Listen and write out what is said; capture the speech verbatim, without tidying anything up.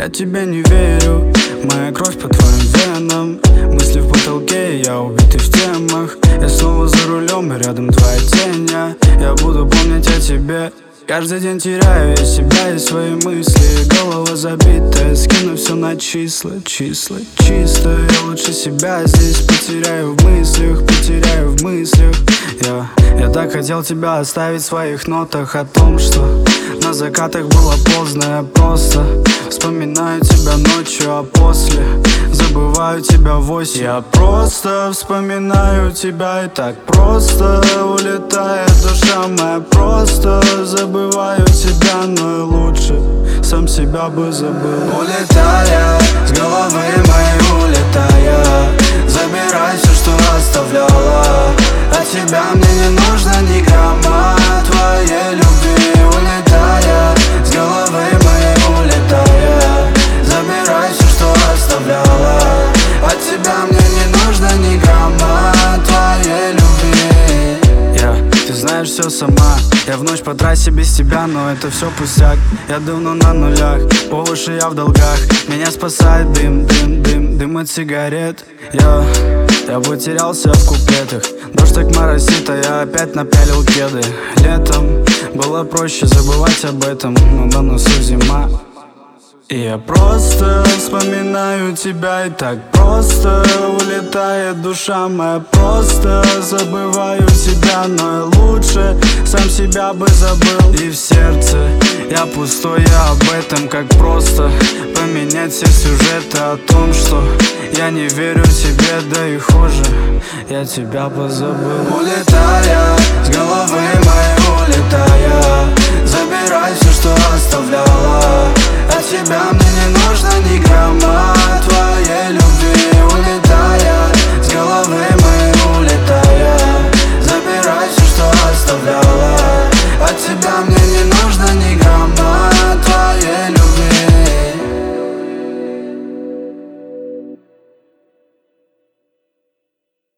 тебе не верю, моя кровь по твоим венам. Мысли в потолке, я убитый в темах. Я снова за рулем, и рядом твоя тень. Я, я буду помнить о тебе. Каждый день теряю я себя и свои мысли. Голова забитая, скину все на числа. Числа чисто, я лучше себя здесь потеряю в мыслях. Потеряю в мыслях. Я, я так хотел тебя оставить в своих нотах о том, что на закатах было поздно. Я просто вспоминаю тебя ночью, а после забываю тебя в восемь. Я просто вспоминаю тебя, и так просто улетает душа моя. Просто забываю тебя, но и лучше сам себя бы забыл. Улетая с головы моей, улетая, забирай все, что оставляла. От тебя мне не нужно ни грамма твоей любви. Улетая с головы моей, улетая, забирай все, что оставляла. От тебя мне не нужно ни грамма твоей любви. Я, ты знаешь все сама. Я в ночь по трассе без тебя, но это все пустяк. Я давно на нулях, по уши я в долгах. Меня спасает дым, дым, дым, дым от сигарет. Я, я потерялся в куплетах. Дождь так моросит, а я опять напялил кеды. Летом было проще забывать об этом, но на носу зима. И я просто вспоминаю тебя, и так просто улетает душа моя. Просто забываю тебя, но и лучше сам себя бы забыл. И в сердце я пустой, я об этом, как просто поменять все сюжеты о том, что я не верю себе, да и хуже, я тебя позабыл. Улетая с головы моей, улетая, забирай все, что оставляла.